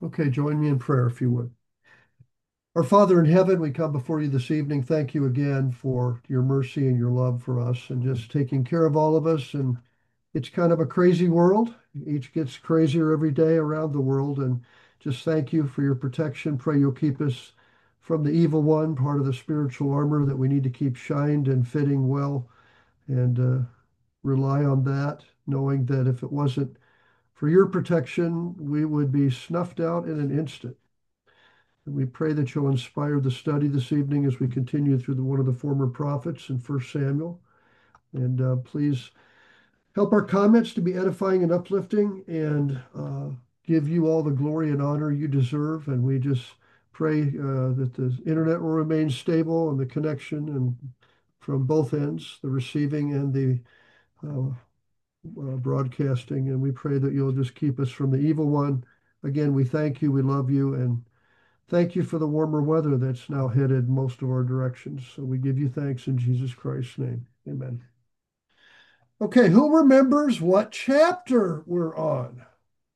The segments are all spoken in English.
Okay, join me in prayer if you would. Our Father in heaven, we come before you this evening. Thank you again for your mercy and your love for us and just taking care of all of us. And it's kind of a crazy world. Each gets crazier every day around the world. And just thank you for your protection. Pray you'll keep us from the evil one, part of the spiritual armor that we need to keep shined and fitting well and rely on that, knowing that if it wasn't for your protection, we would be snuffed out in an instant. And we pray that you'll inspire the study this evening as we continue through one of the former prophets in First Samuel. And please help our comments to be edifying and uplifting and give you all the glory and honor you deserve. And we just pray that the internet will remain stable and the connection and from both ends, the receiving and the broadcasting. And we pray that you'll just keep us from the evil one. Again, we thank you, we love you, and thank you for the warmer weather that's now headed most of our directions. So we give you thanks in Jesus Christ's name. Amen. Okay, who remembers what chapter we're on?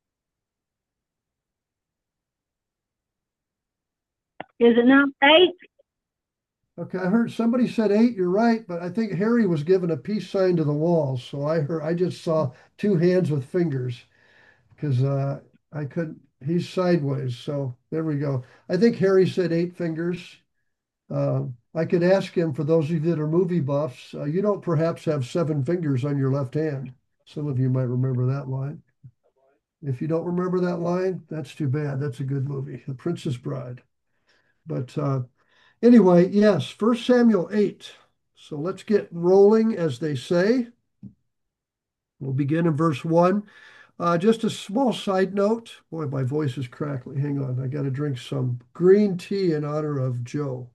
Is it not eight? Okay, I heard somebody said 8, you're right, but I think Harry was given a peace sign to the walls. So I just saw two hands with fingers because I couldn't, he's sideways. So there we go. I think Harry said 8 fingers. I could ask him, for those of you that are movie buffs, you don't perhaps have 7 fingers on your left hand. Some of you might remember that line. If you don't remember that line, that's too bad. That's a good movie, The Princess Bride. But anyway, yes, First Samuel 8. So let's get rolling, as they say. We'll begin in verse 1. Just a small side note. Boy, my voice is crackly. Hang on. I got to drink some green tea in honor of Joe.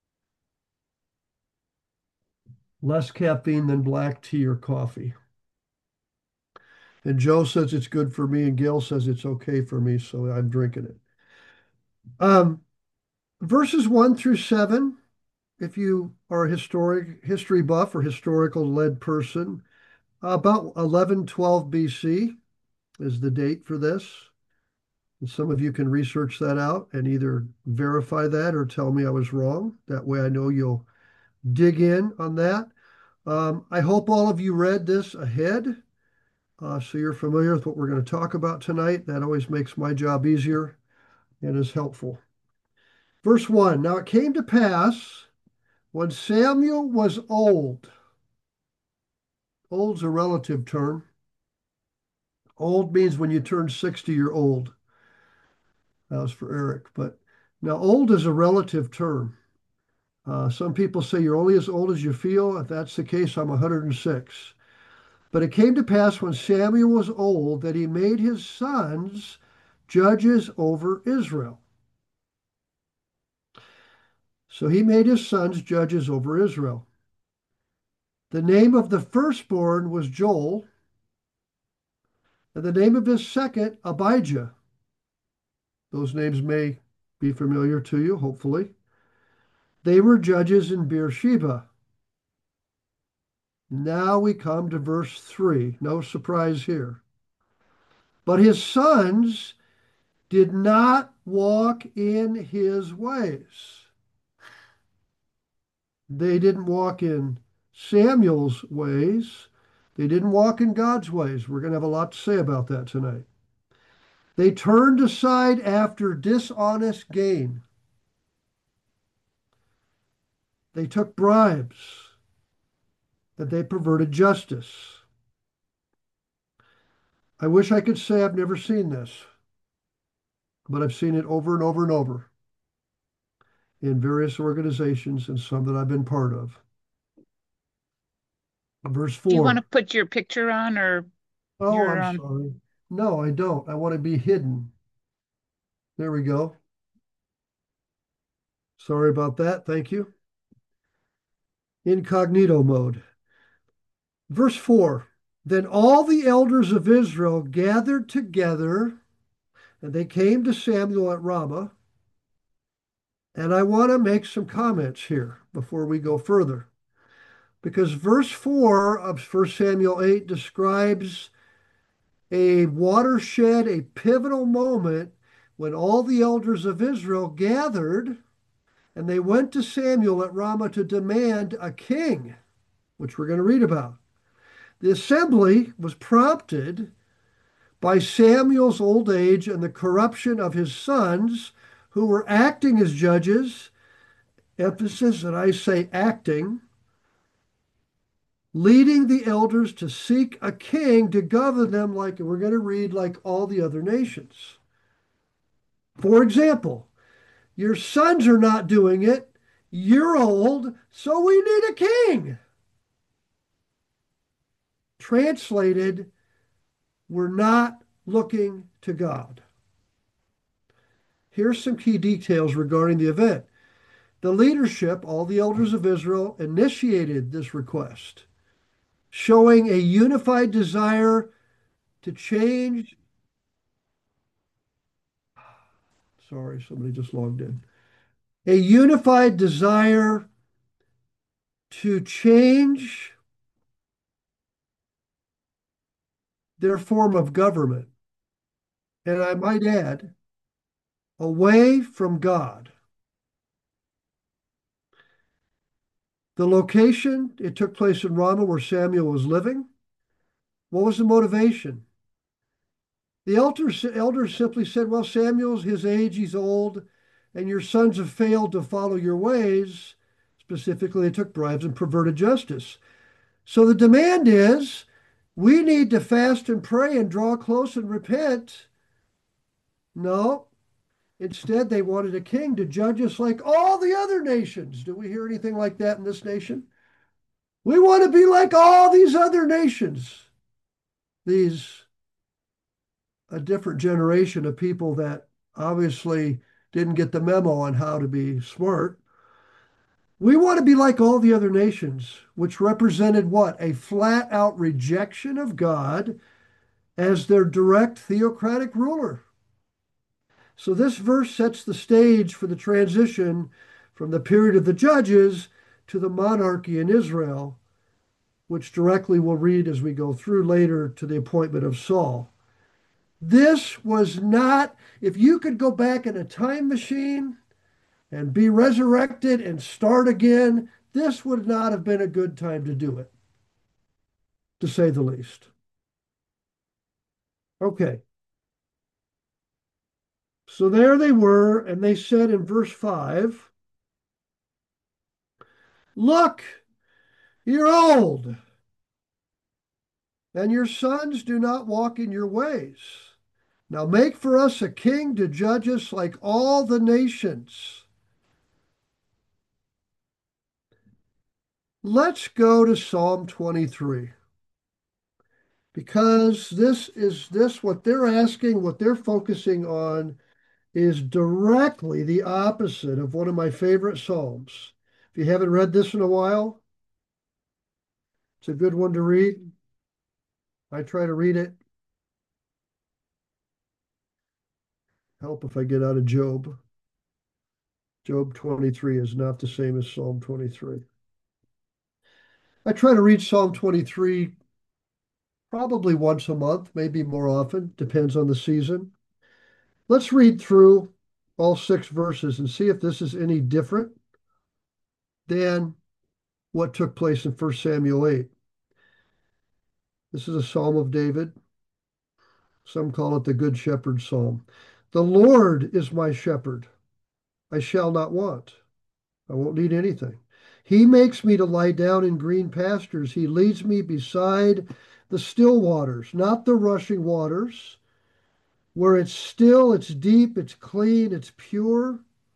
Less caffeine than black tea or coffee. And Joe says it's good for me, and Gail says it's okay for me, so I'm drinking it. Um, Verses 1 through 7, if you are a history buff or historical led person, about 1112 BC is the date for this. And some of you can research that out and either verify that or tell me I was wrong. That way I know you'll dig in on that. I hope all of you read this ahead. So you're familiar with what we're going to talk about tonight. That always makes my job easier and is helpful. Verse 1. Now it came to pass when Samuel was old. Old's a relative term. Old means when you turn 60, you're old. That was for Eric. But now old is a relative term. Some people say you're only as old as you feel. If that's the case, I'm 106. But it came to pass when Samuel was old that he made his sons judges over Israel. So he made his sons judges over Israel. The name of the firstborn was Joel, and the name of his second, Abijah. Those names may be familiar to you, hopefully. They were judges in Beersheba. Now we come to verse 3. No surprise here. But his sons did not walk in his ways. They didn't walk in Samuel's ways. They didn't walk in God's ways. We're going to have a lot to say about that tonight. They turned aside after dishonest gain. They took bribes and they perverted justice. I wish I could say I've never seen this, but I've seen it over and over and over in various organizations and some that I've been part of. Verse Do you want to 4. put your picture on or Oh, your I'm sorry. No, I don't. I want to be hidden. There we go. Sorry about that. Thank you. Incognito mode. Verse 4. Then all the elders of Israel gathered together, and they came to Samuel at Ramah. And I want to make some comments here before we go further, because verse 4 of First Samuel 8 describes a watershed, a pivotal moment when all the elders of Israel gathered and they went to Samuel at Ramah to demand a king, which we're going to read about. The assembly was prompted by Samuel's old age and the corruption of his sons, who were acting as judges, emphasis, and I say acting, leading the elders to seek a king to govern them like, we're going to read, like all the other nations. For example, your sons are not doing it. You're old, so we need a king. Translated, we're not looking to God. Here's some key details regarding the event. The leadership, all the elders of Israel, initiated this request, showing a unified desire to change. Sorry, somebody just logged in. A unified desire to change their form of government. And I might add, away from God. The location, it took place in Ramah where Samuel was living. What was the motivation? The elders simply said, well, Samuel's his age, he's old, and your sons have failed to follow your ways. Specifically, they took bribes and perverted justice. So the demand is, we need to fast and pray and draw close and repent. No, instead they wanted a king to judge us like all the other nations. Do we hear anything like that in this nation? We want to be like all these other nations. These a different generation of people that obviously didn't get the memo on how to be smart. We want to be like all the other nations, which represented what? A flat out rejection of God as their direct theocratic ruler. So this verse sets the stage for the transition from the period of the judges to the monarchy in Israel, which directly we'll read as we go through later to the appointment of Saul. This was not, if you could go back in a time machine and be resurrected and start again, this would not have been a good time to do it, to say the least. Okay. So there they were, and they said in verse 5, look, you're old, and your sons do not walk in your ways. Now make for us a king to judge us like all the nations. Let's go to Psalm 23. Because this what they're asking, what they're focusing on is directly the opposite of one of my favorite Psalms. If you haven't read this in a while, it's a good one to read. I try to read it. Help if I get out of Job. Job 23 is not the same as Psalm 23. I try to read Psalm 23 probably once a month, maybe more often, depends on the season. Let's read through all 6 verses and see if this is any different than what took place in 1 Samuel 8. This is a Psalm of David. Some call it the Good Shepherd Psalm. The Lord is my shepherd. I shall not want. I won't need anything. He makes me to lie down in green pastures. He leads me beside the still waters, not the rushing waters, where it's still, it's deep, it's clean, it's pure.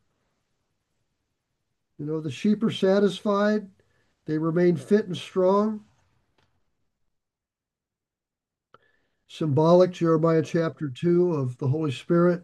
You know, the sheep are satisfied. They remain fit and strong. Symbolic, Jeremiah chapter 2 of the Holy Spirit.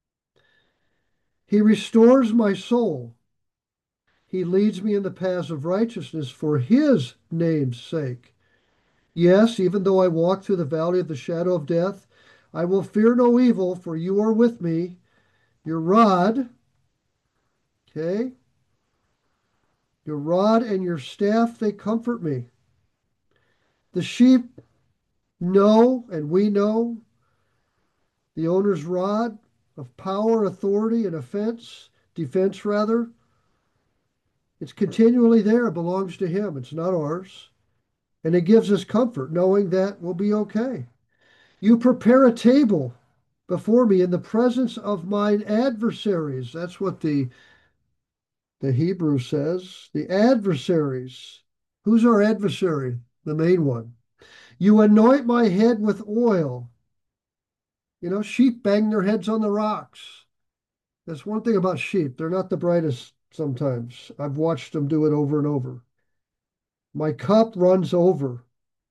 He restores my soul. He leads me in the paths of righteousness for his name's sake. Yes, even though I walk through the valley of the shadow of death, I will fear no evil, for you are with me. Your rod, okay, your rod and your staff, they comfort me. The sheep know, and we know, the owner's rod, of power, authority, and defense rather. It's continually there. It belongs to Him. It's not ours. And it gives us comfort knowing that we'll be okay. You prepare a table before me in the presence of mine adversaries. That's what the Hebrew says. The adversaries. Who's our adversary? The main one. You anoint my head with oil. You know, sheep bang their heads on the rocks. That's one thing about sheep. They're not the brightest sometimes. I've watched them do it over and over. My cup runs over.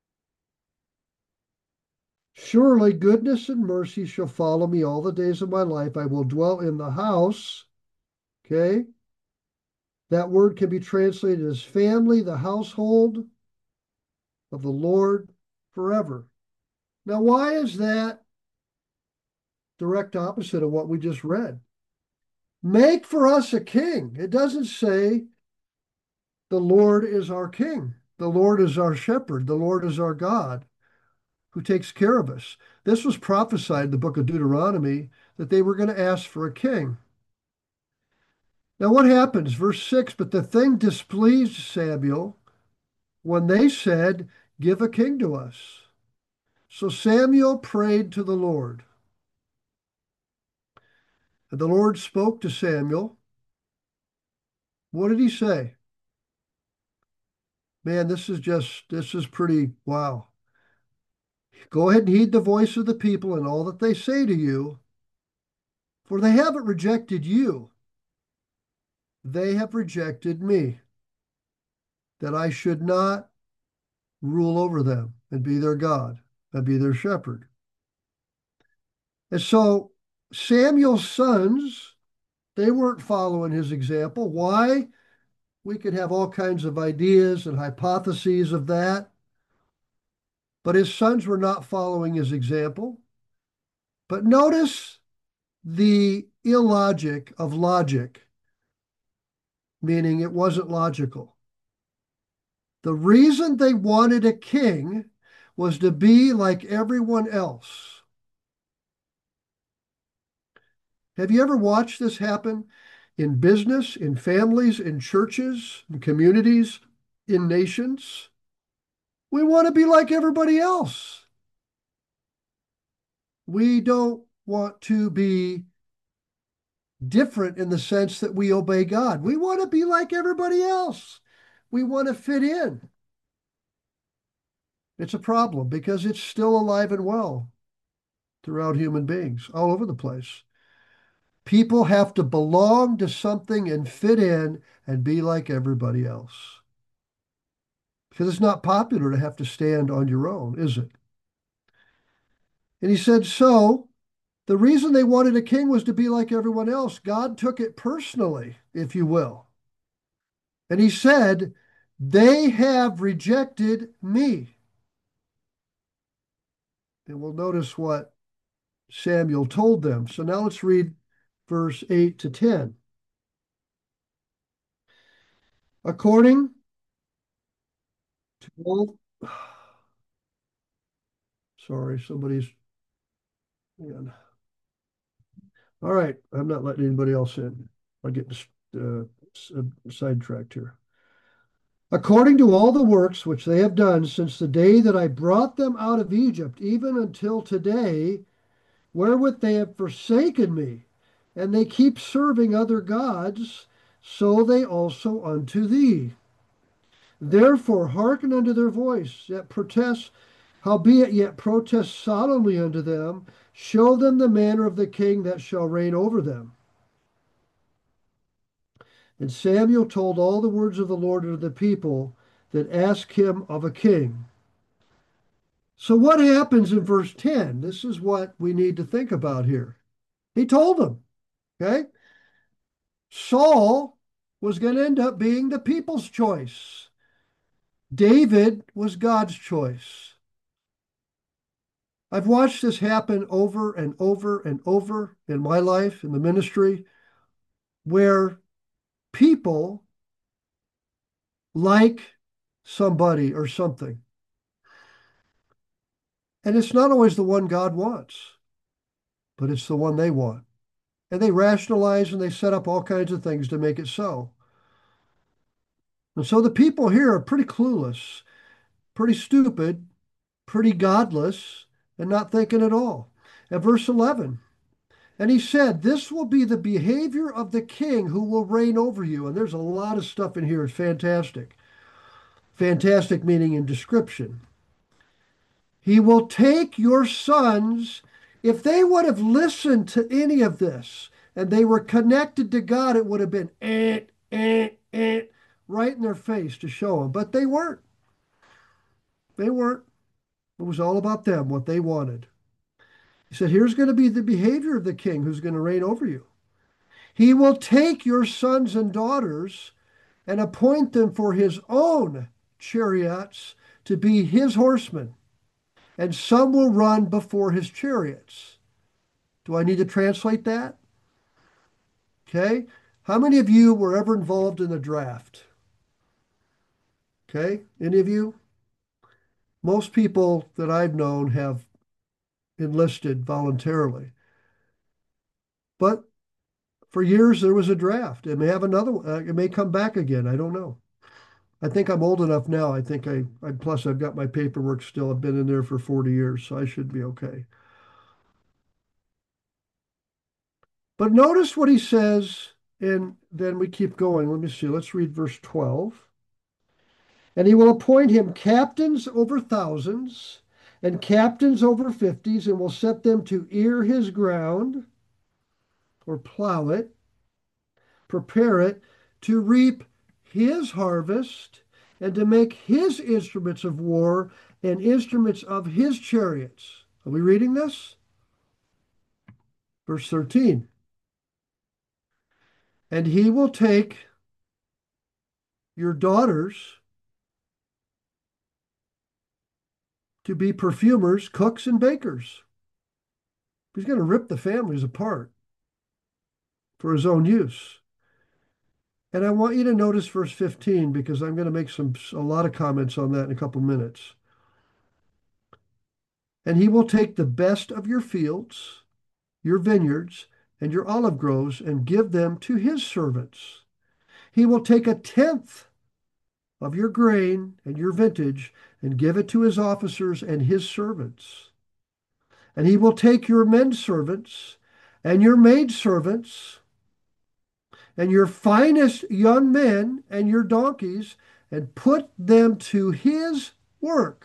Surely goodness and mercy shall follow me all the days of my life. I will dwell in the house. Okay. That word can be translated as family, the household of the Lord forever. Now, why is that direct opposite of what we just read? Make for us a king. It doesn't say the Lord is our king. The Lord is our shepherd. The Lord is our God who takes care of us. This was prophesied in the book of Deuteronomy that they were going to ask for a king. Now, what happens? Verse 6, but the thing displeased Samuel when they said, give a king to us. So Samuel prayed to the Lord. And the Lord spoke to Samuel. What did he say? Man, this is pretty wow. Go ahead and heed the voice of the people and all that they say to you, for they haven't rejected you. They have rejected me, that I should not rule over them and be their God and be their shepherd. And so Samuel's sons, they weren't following his example. Why? We could have all kinds of ideas and hypotheses of that. But his sons were not following his example. But notice the illogic of logic, meaning it wasn't logical. The reason they wanted a king was to be like everyone else. Have you ever watched this happen in business, in families, in churches, in communities, in nations? We want to be like everybody else. We don't want to be different in the sense that we obey God. We want to be like everybody else. We want to fit in. It's a problem because it's still alive and well throughout human beings, all over the place. People have to belong to something and fit in and be like everybody else. Because it's not popular to have to stand on your own, is it? And he said, so the reason they wanted a king was to be like everyone else. God took it personally, if you will. And he said, they have rejected me. And we'll notice what Samuel told them. So now let's read verse 8 to 10. According to all, sorry, somebody's, man. All right, I'm not letting anybody else in. I get sidetracked here. According to all the works which they have done since the day that I brought them out of Egypt, even until today, wherewith they have forsaken me, and they keep serving other gods, so they also unto thee. Therefore hearken unto their voice, yet protest, howbeit yet protest solemnly unto them, show them the manner of the king that shall reign over them. And Samuel told all the words of the Lord unto the people that asked him of a king. So what happens in verse 10? This is what we need to think about here. He told them, okay? Saul was going to end up being the people's choice. David was God's choice. I've watched this happen over and over and over in my life, in the ministry, where people like somebody or something. And it's not always the one God wants, but it's the one they want. And they rationalize and they set up all kinds of things to make it so. And so the people here are pretty clueless, pretty stupid, pretty godless, and not thinking at all. At verse 11, and he said, "This will be the behavior of the king who will reign over you." And there's a lot of stuff in here. It's fantastic. Fantastic meaning in description. He will take your sons. If they would have listened to any of this and they were connected to God, it would have been right in their face to show them. But they weren't. They weren't. It was all about them, what they wanted. He said, here's going to be the behavior of the king who's going to reign over you. He will take your sons and daughters and appoint them for his own chariots to be his horsemen, and some will run before his chariots. Do I need to translate that? Okay. How many of you were ever involved in a draft? Okay. Any of you? Most people that I've known have enlisted voluntarily. But for years, there was a draft. It may have another one. It may come back again. I don't know. I think I'm old enough now. I think plus I've got my paperwork still. I've been in there for 40 years, so I should be okay. But notice what he says, and then we keep going. Let me see. Let's read verse 12. And he will appoint him captains over thousands and captains over fifties, and will set them to ear his ground or plow it, prepare it, to reap his harvest, and to make his instruments of war and instruments of his chariots. Are we reading this? Verse 13. And he will take your daughters to be perfumers, cooks, and bakers. He's going to rip the families apart for his own use. And I want you to notice verse 15 because I'm going to make a lot of comments on that in a couple minutes. And he will take the best of your fields, your vineyards, and your olive groves and give them to his servants. He will take a tenth of your grain and your vintage and give it to his officers and his servants. And he will take your men servants and your maid servants and your finest young men and your donkeys and put them to his work.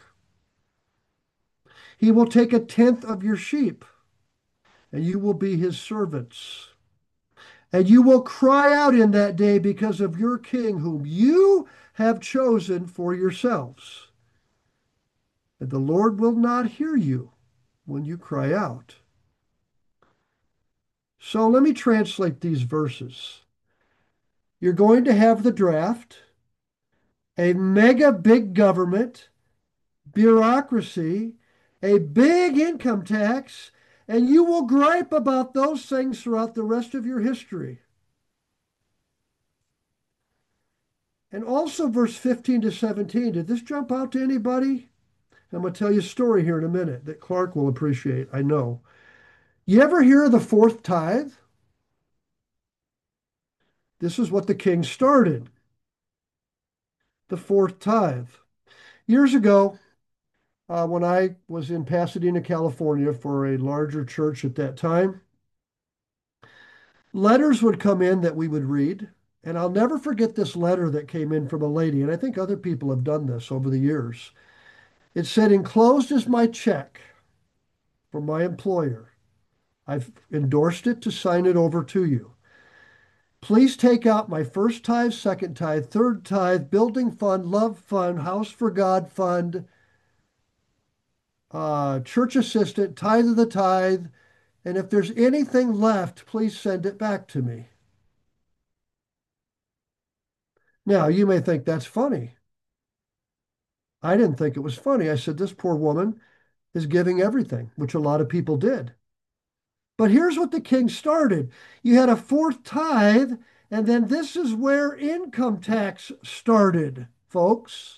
He will take a tenth of your sheep, and you will be his servants. And you will cry out in that day because of your king, whom you have chosen for yourselves. And the Lord will not hear you when you cry out. So let me translate these verses. You're going to have the draft, a mega big government, bureaucracy, a big income tax, and you will gripe about those things throughout the rest of your history. And also, verse 15 to 17, did this jump out to anybody? I'm going to tell you a story here in a minute that Clark will appreciate, I know. You ever hear of the fourth tithe? This is what the king started, the fourth tithe. Years ago, when I was in Pasadena, California for a larger church at that time, letters would come in that we would read. And I'll never forget this letter that came in from a lady, and I think other people have done this over the years. It said, enclosed is my check from my employer. I've endorsed it to sign it over to you. Please take out my first tithe, second tithe, third tithe, building fund, love fund, house for God fund, church assistant, tithe of the tithe, and if there's anything left, please send it back to me. Now, you may think that's funny. I didn't think it was funny. I said, this poor woman is giving everything, which a lot of people did. But here's what the king started. You had a fourth tithe, and then this is where income tax started, folks.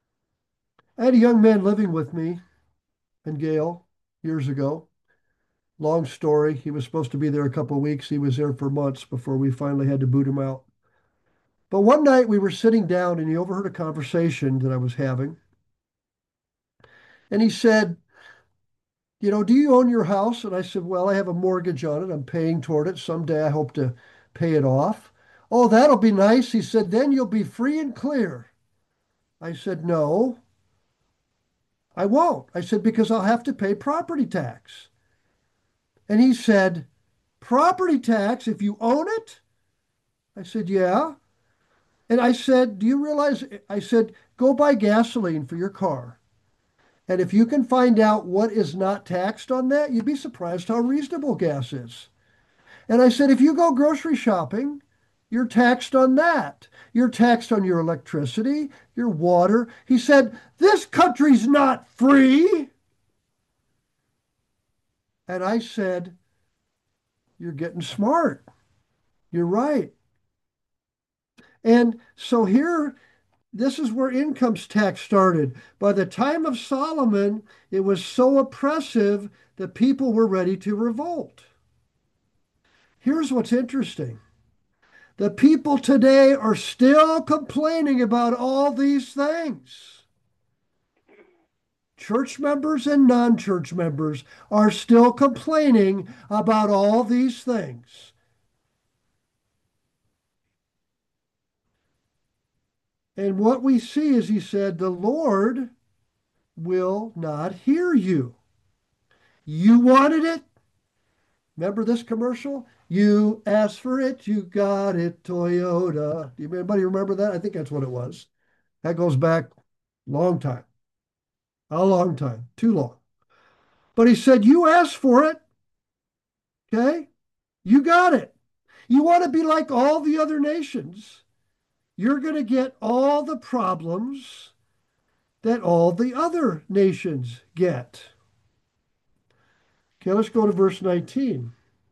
I had a young man living with me and Gail years ago. Long story. He was supposed to be there a couple of weeks. He was there for months before we finally had to boot him out. But one night we were sitting down and he overheard a conversation that I was having. And he said, do you own your house? And I said, well, I have a mortgage on it. I'm paying toward it. Someday I hope to pay it off. Oh, that'll be nice. He said, then you'll be free and clear. I said, no, I won't. I said, because I'll have to pay property tax. And he said, property tax if you own it? I said, yeah. And I said, do you realize? I said, go buy gasoline for your car. And if you can find out what is not taxed on that, you'd be surprised how reasonable gas is. And I said, if you go grocery shopping, you're taxed on that. You're taxed on your electricity, your water. He said, this country's not free. And I said, you're getting smart. You're right. And so here, this is where income tax started. By the time of Solomon, it was so oppressive that people were ready to revolt. Here's what's interesting. The people today are still complaining about all these things. Church members and non-church members are still complaining about all these things. And what we see is he said, the Lord will not hear you. You wanted it? Remember this commercial? You asked for it, you got it, Toyota. Do anybody remember that? I think that's what it was. That goes back a long time. A long time. Too long. But he said, you asked for it. Okay? You got it. You want to be like all the other nations. You're going to get all the problems that all the other nations get. Okay, let's go to verse 19.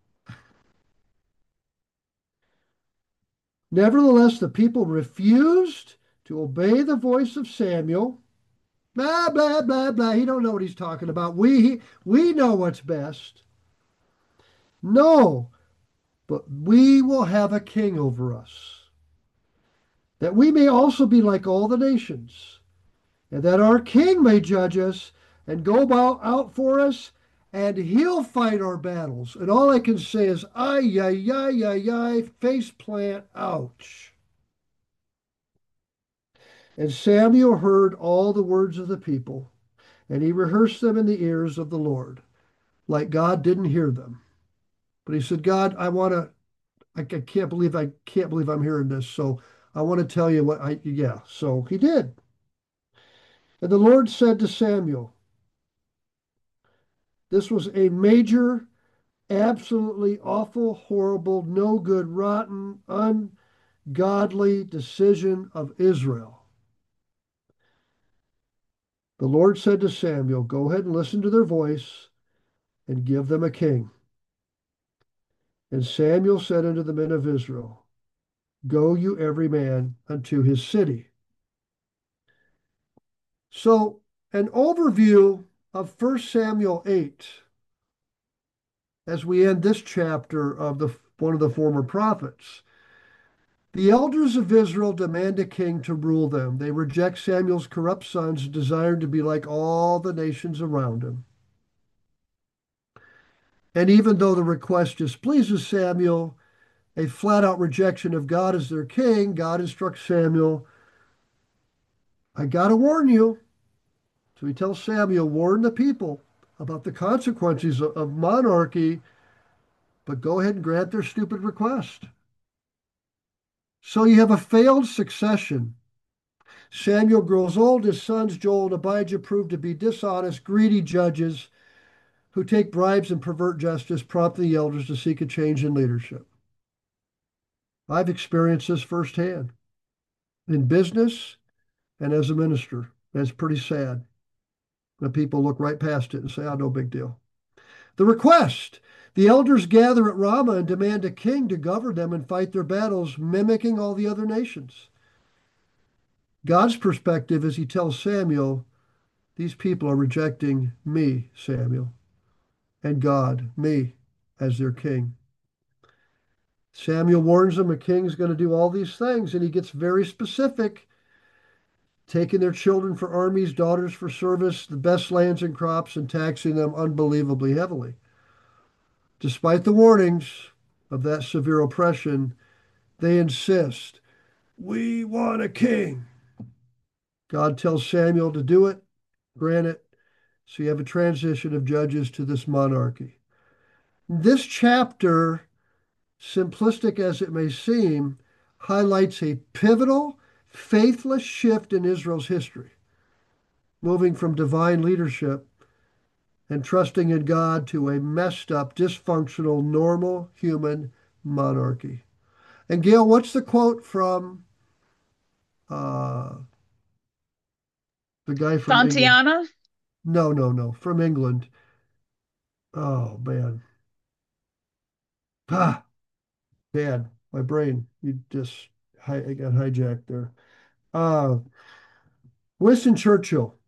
Nevertheless, the people refused to obey the voice of Samuel. Blah, blah, blah, blah. He don't know what he's talking about. We know what's best. No, but we will have a king over us, that we may also be like all the nations, and that our king may judge us and go about out for us, and he'll fight our battles. And all I can say is, ay, ay, ay, ay, ay, face plant, ouch. And Samuel heard all the words of the people, and he rehearsed them in the ears of the Lord, like God didn't hear them. But he said, God, I can't believe I'm hearing this. So I want to tell you yeah. So he did. And the Lord said to Samuel, this was a major, absolutely awful, horrible, no good, rotten, ungodly decision of Israel. The Lord said to Samuel, go ahead and listen to their voice and give them a king. And Samuel said unto the men of Israel, go you every man unto his city. So, an overview of 1 Samuel 8 as we end this chapter of one of the former prophets. The elders of Israel demand a king to rule them. They reject Samuel's corrupt sons, desiring to be like all the nations around him. And even though the request displeases Samuel, a flat out rejection of God as their king, God instructs Samuel, I got to warn you. So he tells Samuel, warn the people about the consequences of monarchy, but go ahead and grant their stupid request. So you have a failed succession. Samuel grows old. His sons, Joel and Abijah, prove to be dishonest, greedy judges who take bribes and pervert justice, prompting the elders to seek a change in leadership. I've experienced this firsthand in business and as a minister. That's pretty sad. When people look right past it and say, oh, no big deal. The request. The elders gather at Ramah and demand a king to govern them and fight their battles, mimicking all the other nations. God's perspective is he tells Samuel, these people are rejecting me, Samuel. and God, me, as their king. Samuel warns them a king's going to do all these things, and he gets very specific, taking their children for armies, daughters for service, the best lands and crops, and taxing them unbelievably heavily. Despite the warnings of that severe oppression, they insist, we want a king. God tells Samuel to do it, grant it. So you have a transition of judges to this monarchy. This chapter, simplistic as it may seem, highlights a pivotal, faithless shift in Israel's history, moving from divine leadership and trusting in God to a messed up, dysfunctional, normal human monarchy. And Gail, what's the quote from uh, the guy from England? Santiana? No, no, no, from England. Oh man, ah, bad. My brain, you just I got hijacked there. Uh, Winston Churchill.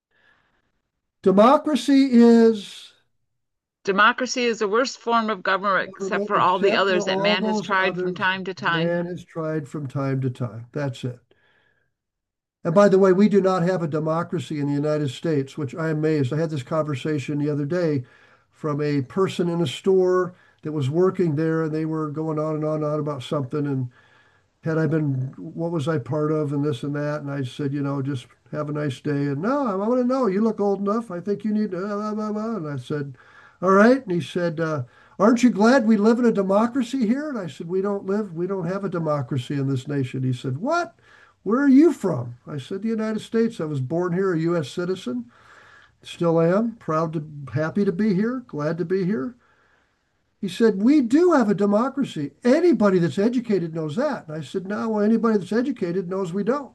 Democracy is Democracy is the worst form of government except government for all the except for others that all man has those tried from others time to time. man has tried from time to time. That's it. And by the way, we do not have a democracy in the United States, which I'm amazed. I had this conversation the other day from a person in a store that was working there, and they were going on and on and on about something. And had I been, what was I part of, and this and that? And I said, just have a nice day. And no, I want to know, you look old enough. I think you need to, blah, blah, blah. And I said, all right. And he said, aren't you glad we live in a democracy here? And I said, we don't have a democracy in this nation. He said, what? Where are you from? I said, the United States. I was born here, a U.S. citizen. Still am. Proud to, happy to be here. Glad to be here. He said, we do have a democracy. Anybody that's educated knows that. And I said, no, well, anybody that's educated knows we don't.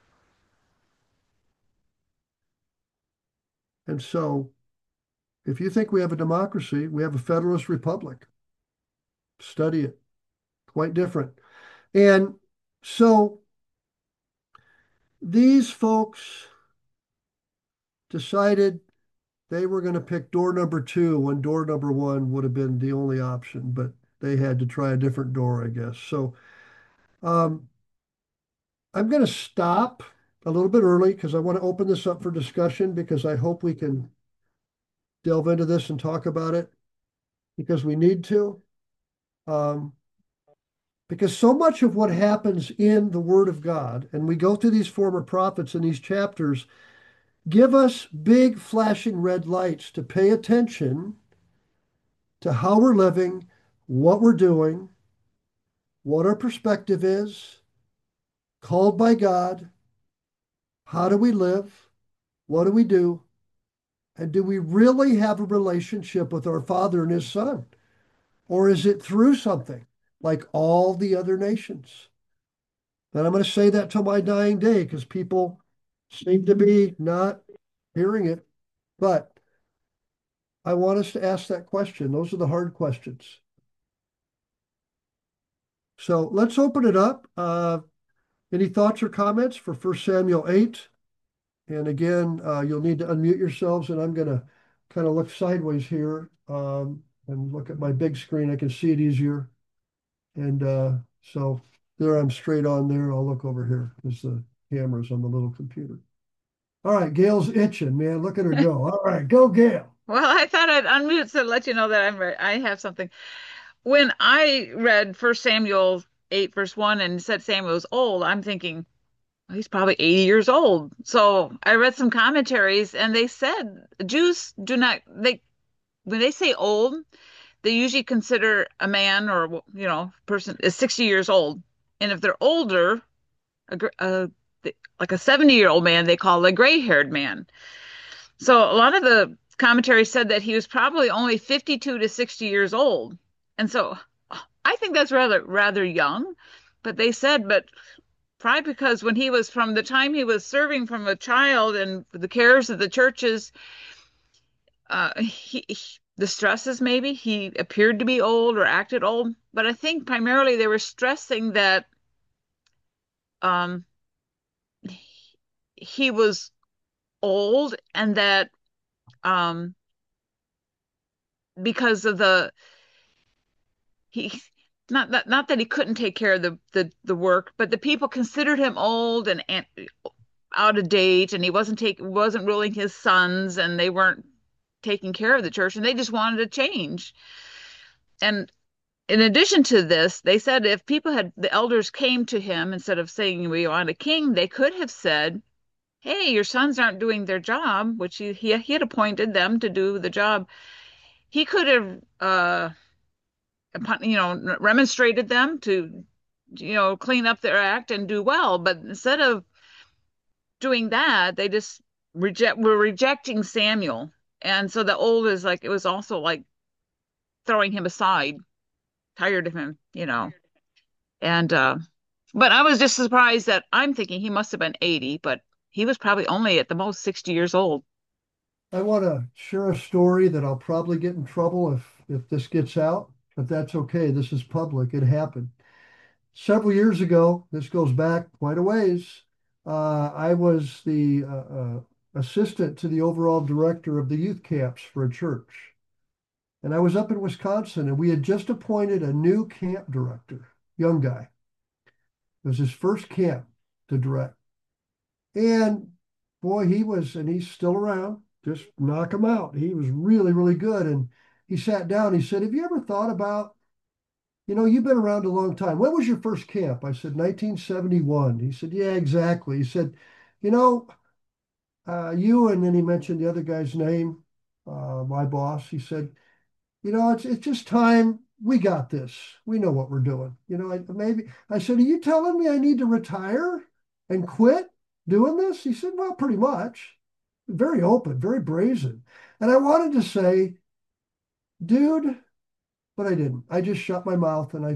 And so if you think we have a democracy, we have a federalist republic. Study it. Quite different. And so these folks decided they were going to pick door number two when door number one would have been the only option, but they had to try a different door, I guess. So um, I'm going to stop a little bit early because I want to open this up for discussion because I hope we can delve into this and talk about it because we need to. Um, because so much of what happens in the Word of God, and we go through these former prophets in these chapters, give us big flashing red lights to pay attention to how we're living, what we're doing, what our perspective is, called by God, how do we live, what do we do, and do we really have a relationship with our Father and His Son? Or is it through something like all the other nations? And I'm going to say that till my dying day because people seem to be not hearing it. But I want us to ask that question. Those are the hard questions. So let's open it up. Any thoughts or comments for 1 Samuel 8? And again, you'll need to unmute yourselves, and I'm going to kind of look sideways here and look at my big screen. I can see it easier. And so there I'm straight on there. I'll look over here as the camera's on the little computer. All right, Gail's itching, man. Look at her go. All right, go, Gail. Well, I thought I'd unmute to let you know that I have something. When I read First Samuel 8, verse 1, and said Samuel was old, I'm thinking, well, he's probably 80 years old. So I read some commentaries, and they said Jews do not, when they say old, they usually consider a man or, person is 60 years old. And if they're older, a, like a 70-year-old man, they call a gray-haired man. So a lot of the commentaries said that he was probably only 52 to 60 years old. And so I think that's rather young, but they said, but probably because when he was from the time he was serving from a child and the cares of the churches, the stresses maybe he appeared to be old or acted old. But I think primarily they were stressing that um, he was old and that um, because of he not that he couldn't take care of the work, but the people considered him old and out of date, and he wasn't ruling his sons, and they weren't taking care of the church, and they just wanted to change. And in addition to this, they said if the elders came to him instead of saying we want a king, they could have said, "Hey, your sons aren't doing their job," which he had appointed them to do the job. He could have remonstrated them to clean up their act and do well, but instead of doing that, they just were rejecting Samuel. And so the old is like it was also like throwing him aside, tired of him. And but I was just surprised that I'm thinking he must have been 80, but he was probably only at the most 60 years old. I want to share a story that I'll probably get in trouble if this gets out, but that's okay. This is public. It happened. Several years ago, this goes back quite a ways. I was the assistant to the overall director of the youth camps for a church. And I was up in Wisconsin, and we had just appointed a new camp director, young guy. It was his first camp to direct. And boy, and he's still around, just knock him out. He was really, really good. And he sat down, he said, "Have you ever thought about, you've been around a long time. When was your first camp?" I said, 1971. He said, "Yeah, exactly." He said, "You know, and then he mentioned the other guy's name, my boss. He said, it's just time. We got this. We know what we're doing. Maybe I said, "Are you telling me I need to retire and quit doing this?" He said, "Well, pretty much." Very open, very brazen. And I wanted to say, "Dude," but I didn't. I just shut my mouth and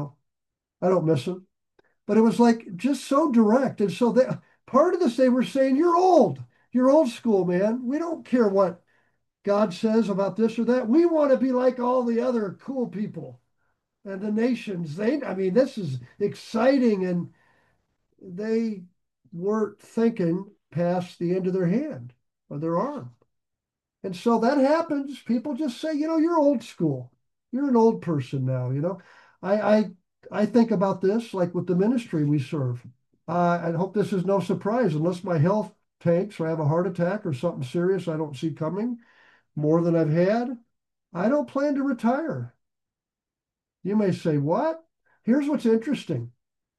I don't miss him. But it was like just so direct. And so part of this, they were saying, "You're old. You're old school, man. We don't care what God says about this or that. We want to be like all the other cool people and the nations." I mean, this is exciting. And they weren't thinking past the end of their hand or their arm. And so that happens. People just say, "You're old school. You're an old person now." I, I, I think about this like with the ministry we serve. I hope this is no surprise unless my health tanks or I have a heart attack or something serious I don't see coming more than I've had. I don't plan to retire. You may say, "What?" Here's what's interesting.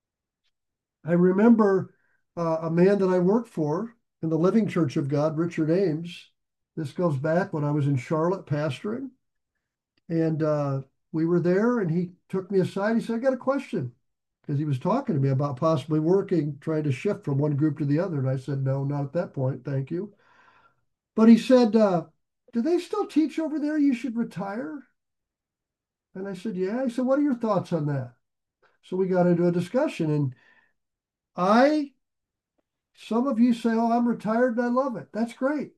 I remember a man that I worked for in the Living Church of God, Richard Ames. This goes back when I was in Charlotte pastoring. And we were there, and he took me aside. He said, "I got a question." Because he was talking to me about possibly trying to shift from one group to the other. And I said, "No, not at that point. Thank you." But he said, "Do they still teach over there you should retire?" And I said, "Yeah." He said, "What are your thoughts on that?" So we got into a discussion. And I, some of you say, "Oh, I'm retired and I love it." That's great.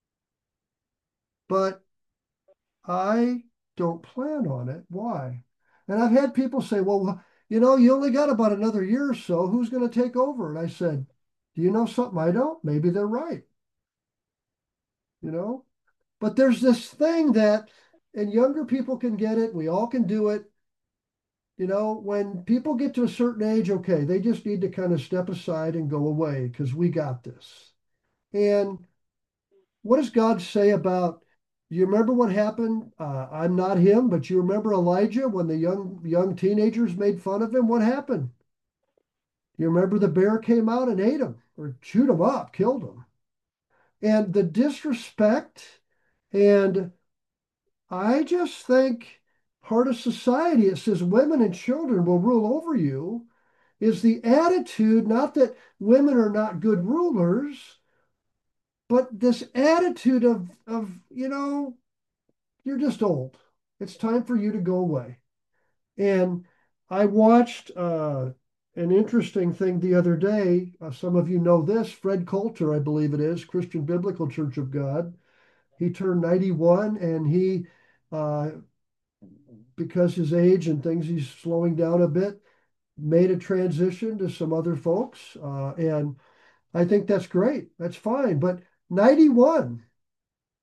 But I don't plan on it. Why? And I've had people say, "Well, you only got about another year or so. Who's going to take over?" And I said, "Do you know something I don't? Maybe they're right, you know? But there's this thing and younger people can get it. We all can do it. When people get to a certain age, okay, they just need to kind of step aside and go away because we got this. And what does God say about, you remember what happened? I'm not him, but you remember Elijah when the young teenagers made fun of him? What happened? You remember the bear came out and ate him or chewed him up, killed him. And the disrespect, and I just think part of society, it says women and children will rule over you, is the attitude, not that women are not good rulers, but this attitude of you're just old. It's time for you to go away. And I watched an interesting thing the other day. Some of you know this. Fred Coulter, I believe it is, Christian Biblical Church of God. He turned 91, and uh, because his age and things, he's slowing down a bit, made a transition to some other folks. And I think that's great. That's fine. But 91,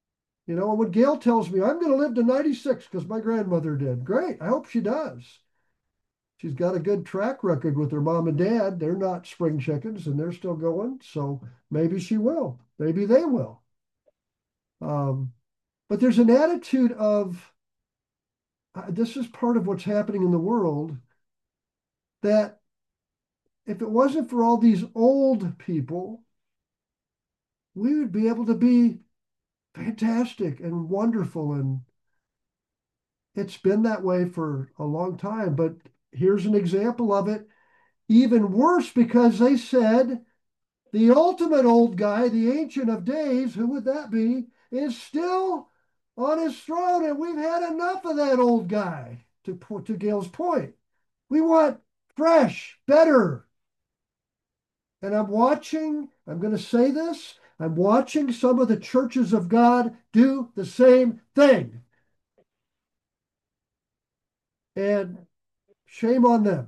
You know, and when Gail tells me I'm going to live to 96 because my grandmother did, great. I hope she does. She's got a good track record with her mom and dad. They're not spring chickens and they're still going. So maybe she will. Maybe they will. Um, but there's an attitude of this is part of what's happening in the world that if it wasn't for all these old people, we would be able to be fantastic and wonderful. And it's been that way for a long time. But here's an example of it. Even worse because they said the ultimate old guy, the Ancient of Days, who would that be, is still on his throne. And we've had enough of that old guy, to Gail's point. We want fresh, better. And I'm going to say this, I'm watching some of the churches of God do the same thing. And shame on them.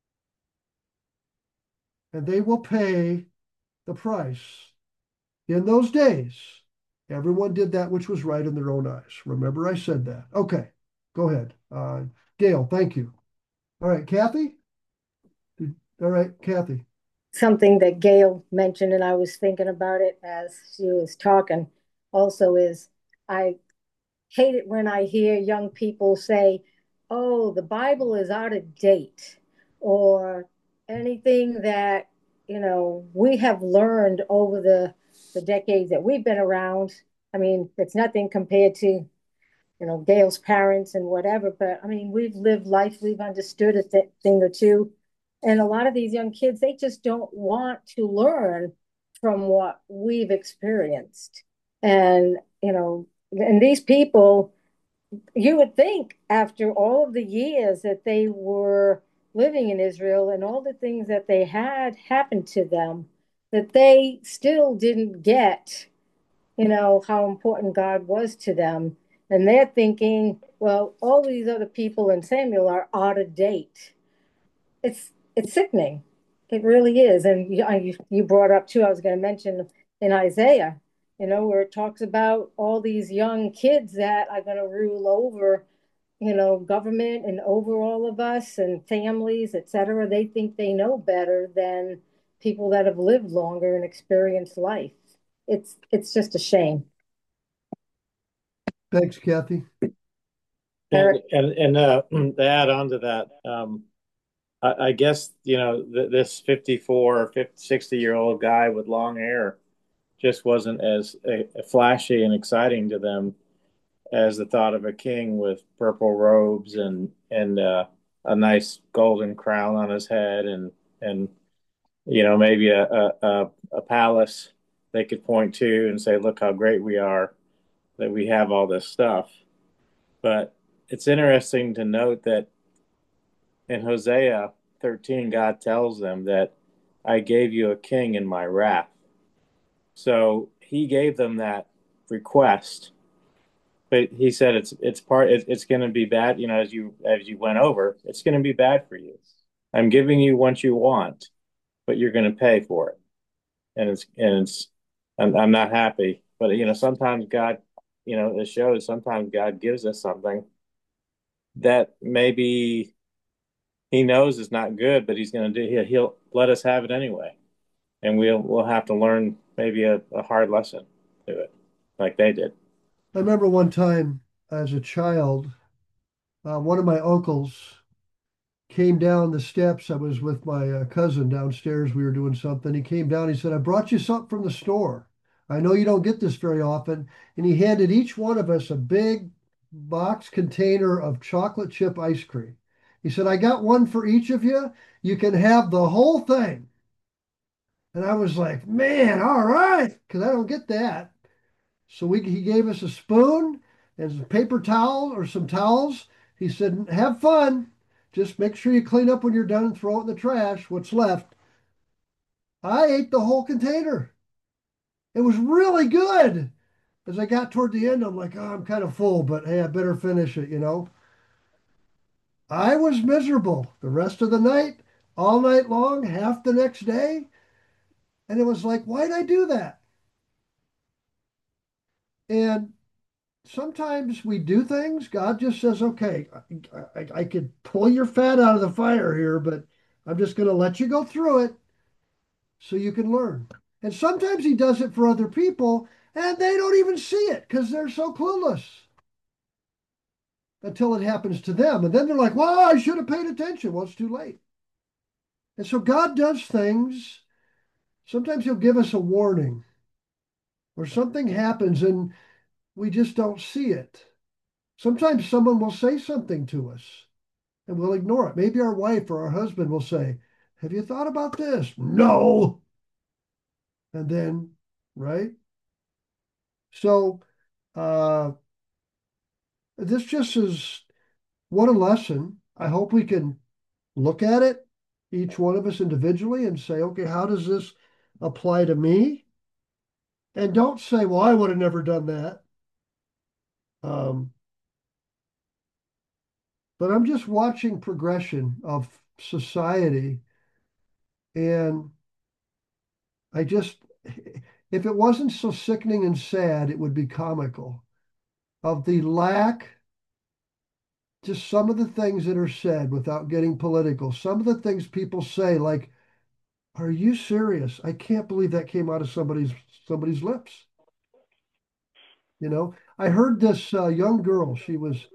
And they will pay the price. In those days, everyone did that which was right in their own eyes. Remember, I said that. Okay, go ahead. Gail, thank you. All right, Kathy? All right, Kathy. Something that Gail mentioned, and I was thinking about it as she was talking, also is I hate it when I hear young people say, oh, the Bible is out of date, or anything that, we have learned over the decades that we've been around. I mean, it's nothing compared to, Gail's parents and whatever, but I mean, we've lived life, we've understood a thing or two. And a lot of these young kids, they just don't want to learn from what we've experienced. And, and these people, you would think after all of the years that they were living in Israel and all the things that they had happened to them, that they still didn't get, how important God was to them. And they're thinking, well, all these other people in Samuel are out of date. It's sickening. It really is. And you brought up too, I was going to mention in Isaiah, where it talks about all these young kids that are going to rule over, government and over all of us and families, et cetera. They think they know better than people that have lived longer and experienced life. It's just a shame. Thanks, Kathy. Eric, To add on to that, I guess, this 54 50, 60-year-old guy with long hair just wasn't as flashy and exciting to them as the thought of a king with purple robes and a nice golden crown on his head and maybe a palace they could point to and say, look how great we are that we have all this stuff. But it's interesting to note that in Hosea 13, God tells them that I gave you a king in my wrath. So he gave them that request, but he said it's going to be bad. As you went over, it's going to be bad for you. I'm giving you what you want, but you're going to pay for it, and I'm not happy. But sometimes God, it shows sometimes God gives us something that maybe he knows is not good, but he's going to do. He'll let us have it anyway, and we'll have to learn maybe a hard lesson to it, like they did. I remember one time as a child, one of my uncles came down the steps. I was with my cousin downstairs. We were doing something. He came down. He said, I brought you something from the store. I know you don't get this very often. And he handed each one of us a big box container of chocolate chip ice cream. He said, I got one for each of you. You can have the whole thing. And I was like, man, all right, because I don't get that. So he gave us a spoon and some paper towel or some towels. He said, have fun. Just make sure you clean up when you're done and throw it in the trash, what's left. I ate the whole container. It was really good. As I got toward the end, I'm like, oh, I'm kind of full, but hey, I better finish it. I was miserable the rest of the night, all night long, half the next day. And it was like, why'd I do that? And sometimes we do things, God just says, okay, I could pull your fat out of the fire here, but I'm just going to let you go through it so you can learn. And sometimes he does it for other people and they don't even see it because they're so clueless until it happens to them. And then they're like, well, I should have paid attention. Well, it's too late. And so God does things. Sometimes he'll give us a warning or something happens and we just don't see it. Sometimes someone will say something to us and we'll ignore it. Maybe our wife or our husband will say, have you thought about this? No. And then, right? So, uh, this just is what a lesson. I hope we can look at it, each one of us individually, and say, okay, how does this apply to me? And don't say, well, I would have never done that. Um, but I'm just watching progression of society, and I just, if it wasn't so sickening and sad, it would be comical of the lack, just some of the things that are said without getting political, some of the things people say, like, are you serious? I can't believe that came out of somebody's lips. You know, I heard this young girl. She was.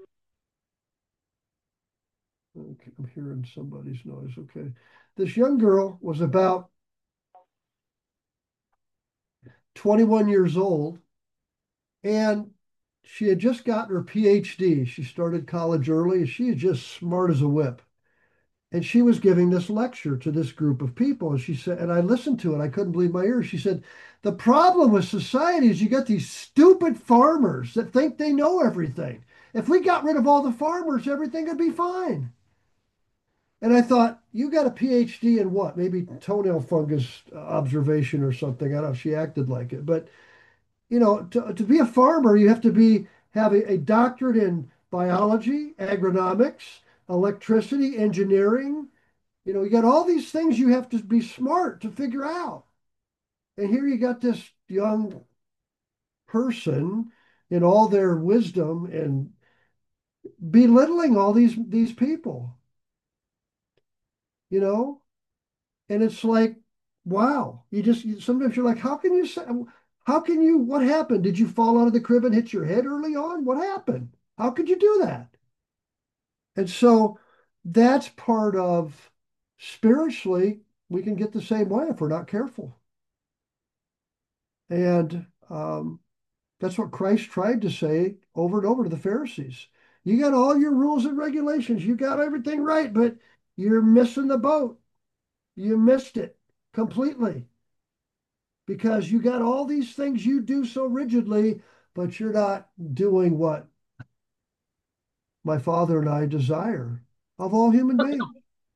Okay, I'm hearing somebody's noise. Okay, this young girl was about 21 years old, and she had just gotten her PhD. She started college early. She is just smart as a whip. And she was giving this lecture to this group of people. And she said, and I listened to it, I couldn't believe my ears. She said, the problem with society is you got these stupid farmers that think they know everything. If we got rid of all the farmers, everything would be fine. And I thought, you got a PhD in what? Maybe toenail fungus observation or something. I don't know. She acted like it. But, to be a farmer, you have to have a doctorate in biology, agronomics, electricity, engineering. You got all these things you have to be smart to figure out. And here you got this young person in all their wisdom and belittling all these people, you know? And it's like, wow. Sometimes you're like, how can you, what happened? Did you fall out of the crib and hit your head early on? What happened? How could you do that? And so that's part of spiritually, we can get the same way if we're not careful. And that's what Christ tried to say over and over to the Pharisees. You got all your rules and regulations, you got everything right, but you're missing the boat. You missed it completely because you got all these things you do so rigidly, but you're not doing what my Father and I desire of all human beings.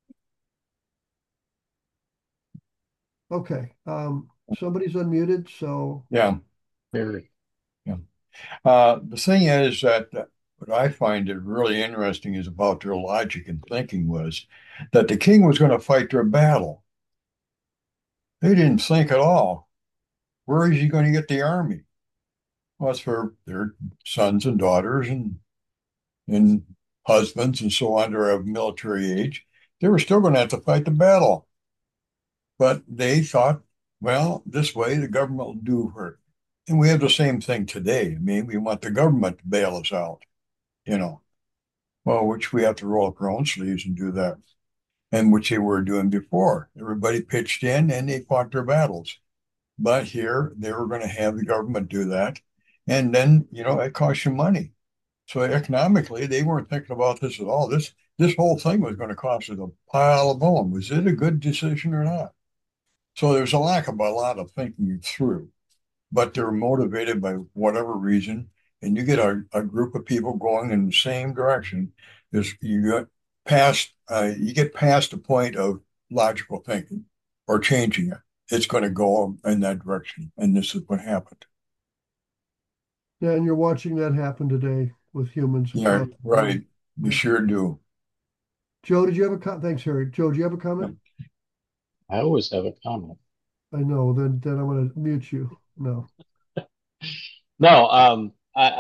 Okay, somebody's unmuted, so Yeah, very. Yeah. The thing is that what I find it really interesting is about their logic and thinking was that the king was going to fight their battle. They didn't think at all. Where is he going to get the army? Well, it's for their sons and daughters and husbands and so on that are of military age. They were still going to have to fight the battle. But they thought, well, this way the government will do for it. And we have the same thing today. I mean, we want the government to bail us out, you know. Well, which we have to roll up our own sleeves and do that, and which they were doing before. Everybody pitched in and they fought their battles. But here they were going to have the government do that. And then, it costs you money. So economically, they weren't thinking about this at all. This whole thing was going to cost us a pile of bone. Was it a good decision or not? So there's a lack of a lot of thinking through, but they're motivated by whatever reason, and you get a group of people going in the same direction. Is you get past the point of logical thinking or changing it. It's going to go in that direction, and this is what happened. yeah, and you're watching that happen today with humans Yeah, across the right. world. You sure do. Joe, did you have a comment? Thanks, Harry. Joe, do you have a comment? I always have a comment. I know. Then I'm going to mute you. No. No,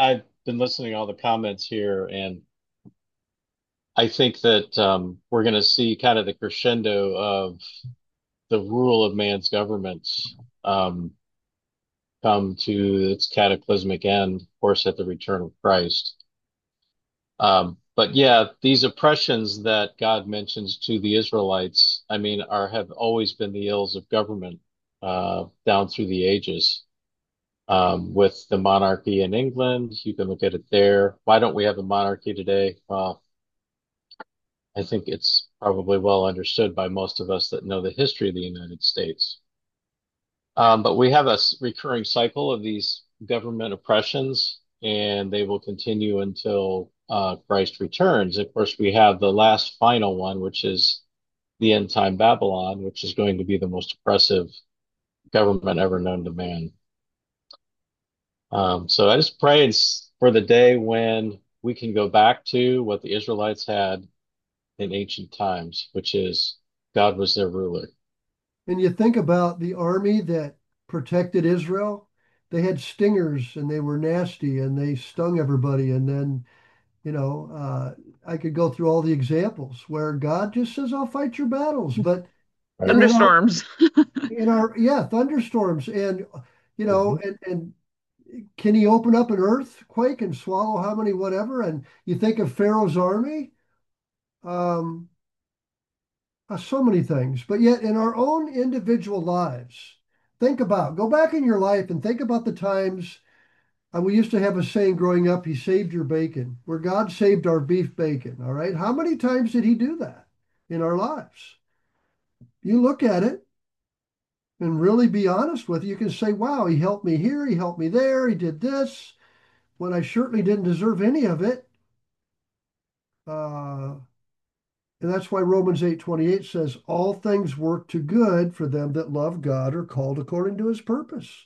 been listening to all the comments here, and I think that we're going to see kind of the crescendo of the rule of man's governments um, come to its cataclysmic end, of course, at the return of Christ. But yeah, these oppressions that God mentions to the Israelites, I mean, have always been the ills of government down through the ages. With the monarchy in England, you can look at it there. Why don't we have a monarchy today? Well, I think it's probably well understood by most of us that know the history of the United States. But we have a recurring cycle of these government oppressions, and they will continue until Christ returns. Of course, we have the last final one, which is the end time Babylon, which is going to be the most oppressive government ever known to man. So I just pray for the day when we can go back to what the Israelites had in ancient times, which is God was their ruler. And you think about the army that protected Israel, they had stingers and they were nasty and they stung everybody. And then, I could go through all the examples where God just says, I'll fight your battles. But Right. in our, Thunderstorms. yeah, thunderstorms and, Mhm. and can he open up an earthquake and swallow how many whatever? And you think of Pharaoh's army, um, so many things, but yet in our own individual lives, go back in your life and think about the times. We used to have a saying growing up, he saved your bacon, where God saved our beef bacon. All right. How many times did he do that in our lives? You look at it and really be honest with it. You can say, wow, he helped me here. He helped me there. He did this when I certainly didn't deserve any of it. Uh, And that's why Romans 8:28 says, all things work to good for them that love God or called according to his purpose.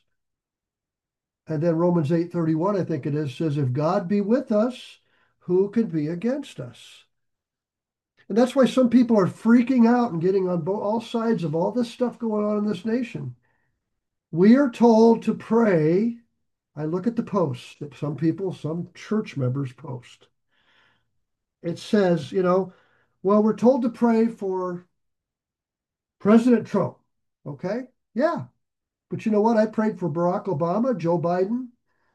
And then Romans 8:31, I think it is, says, if God be with us, who can be against us? And that's why some people are freaking out and getting on all sides of all this stuff going on in this nation. We are told to pray. I look at the posts that some church members post. It says, well, we're told to pray for President Trump. Okay. Yeah. But you know what? I prayed for Barack Obama, Joe Biden,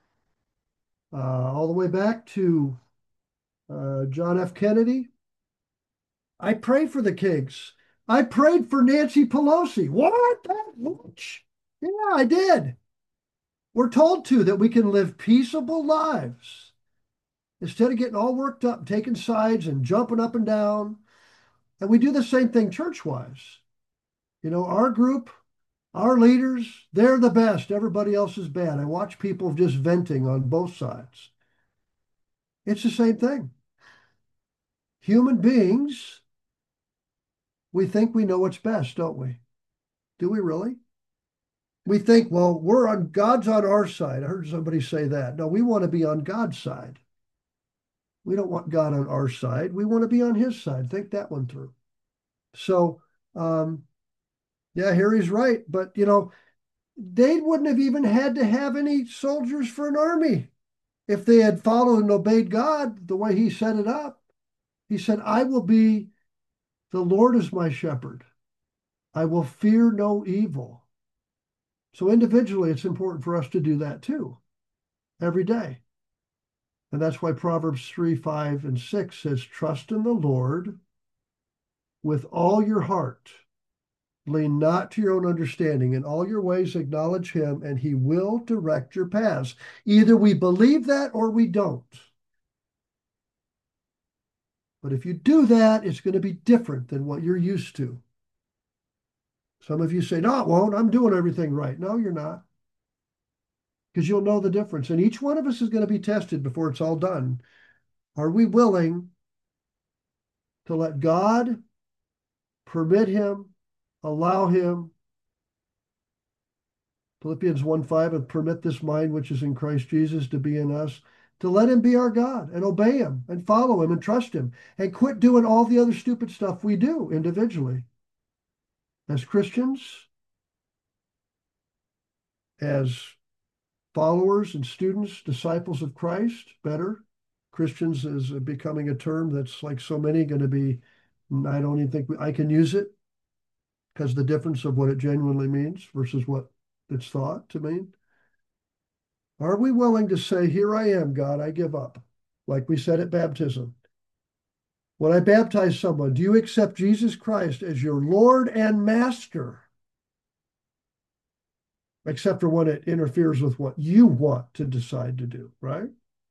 all the way back to John F. Kennedy. I prayed for the Kings. I prayed for Nancy Pelosi. What? That much? Yeah, I did. We're told to that we can live peaceable lives instead of getting all worked up, taking sides and jumping up and down. And we do the same thing church-wise. Our group, our leaders, they're the best. Everybody else is bad. I watch people just venting on both sides. It's the same thing. Human beings, we think we know what's best, don't we? Do we really? We think, well, God's on our side. I heard somebody say that. No, we want to be on God's side. We don't want God on our side. We want to be on his side. Think that one through. So, yeah, Harry's right. But, they wouldn't have even had to have any soldiers for an army if they had followed and obeyed God the way he set it up. He said, the Lord is my shepherd. I will fear no evil. So individually, it's important for us to do that too, every day. And that's why Proverbs 3, 5, and 6 says, trust in the Lord with all your heart. Lean not to your own understanding. In all your ways, acknowledge him, and he will direct your paths. Either we believe that or we don't. But if you do that, it's going to be different than what you're used to. Some of you say, no, it won't. I'm doing everything right. No, you're not. Because you'll know the difference. And each one of us is going to be tested before it's all done. Are we willing to let God permit him, allow him, Philippians 1:5, and permit this mind which is in Christ Jesus to be in us, to let him be our God and obey him and follow him and trust him and quit doing all the other stupid stuff we do individually as Christians, as followers and students, disciples of Christ, better. Christians is becoming a term that's like so many going to be, I don't even think I can use it because the difference of what it genuinely means versus what it's thought to mean. Are we willing to say, here I am, God, I give up, like we said at baptism? When I baptize someone, do you accept Jesus Christ as your Lord and Master? Except for when it interferes with what you want to decide to do, right?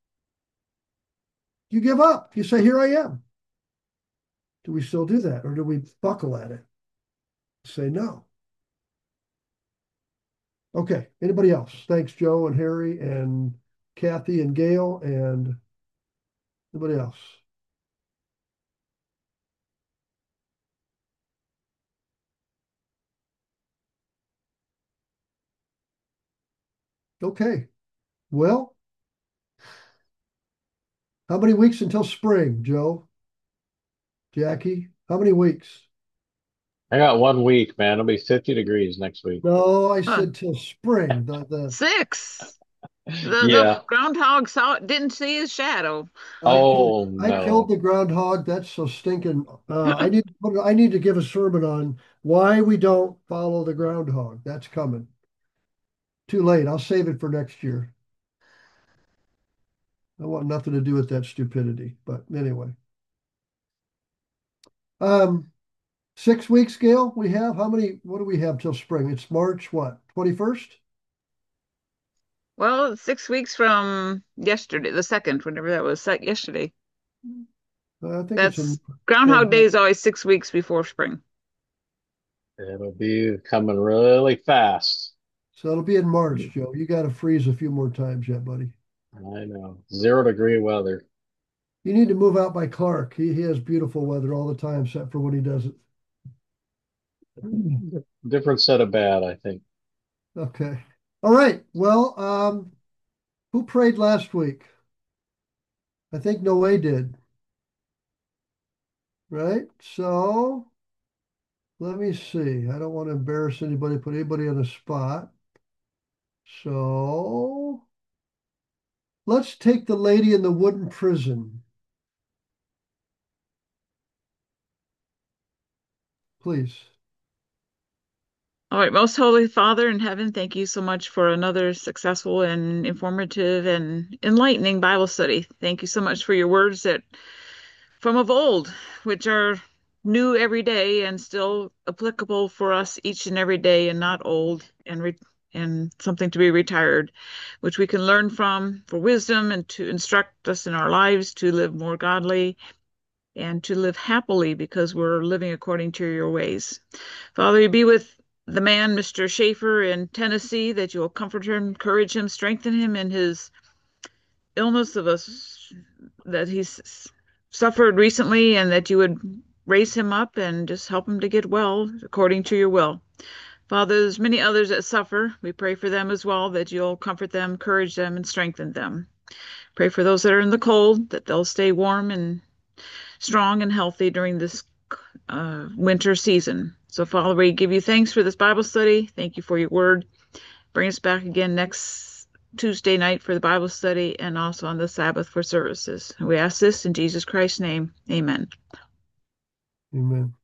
You give up. You say, here I am. Do we still do that? Or do we buckle at it? Say no. Okay. Anybody else? Thanks, Joe and Harry and Kathy and Gail and anybody else? Okay. Well, how many weeks until spring, Joe? Jackie? How many weeks? I got 1 week, man. It'll be 50 degrees next week. No, I Huh. said till spring. The 6. The Yeah. Yeah. groundhog didn't see his shadow. Oh I killed no. the groundhog. That's so stinking. I need to give a sermon on why we don't follow the groundhog. That's coming. Too late. I'll save it for next year. I want nothing to do with that stupidity. But anyway. 6 weeks, Gail, we have how many? What do we have till spring? It's March, what, 21st? Well, 6 weeks from yesterday, the second, whenever that was, yesterday. I think it's in, That's Groundhog and Day is always 6 weeks before spring. It'll be coming really fast. so it'll be in March, Joe. You got to freeze a few more times yet, buddy. I know. 0 degree weather. You need to move out by Clark. He has beautiful weather all the time, except for when he doesn't. Different set of bad, I think. Okay. All right. Well, who prayed last week? I think Noe did, right? So let me see. I don't want to embarrass anybody, put anybody on the spot. So let's take the lady in the wooden prison, please. All right, most holy Father in heaven, thank you so much for another successful and informative and enlightening Bible study. Thank you so much for your words that from of old, which are new every day and still applicable for us each and every day and not old and something to be retired, which we can learn from for wisdom and to instruct us in our lives to live more godly and to live happily because we're living according to your ways. Father, you be with the man, Mr. Schaefer in Tennessee, that you'll comfort him, encourage him, strengthen him in his illness of us that he's suffered recently, and that you would raise him up and just help him to get well according to your will. Father, there's many others that suffer. We pray for them as well, that you'll comfort them, encourage them, and strengthen them. Pray for those that are in the cold, that they'll stay warm and strong and healthy during this winter season. So, Father, we give you thanks for this Bible study. Thank you for your word. Bring us back again next Tuesday night for the Bible study and also on the Sabbath for services. We ask this in Jesus Christ's name. Amen. Amen.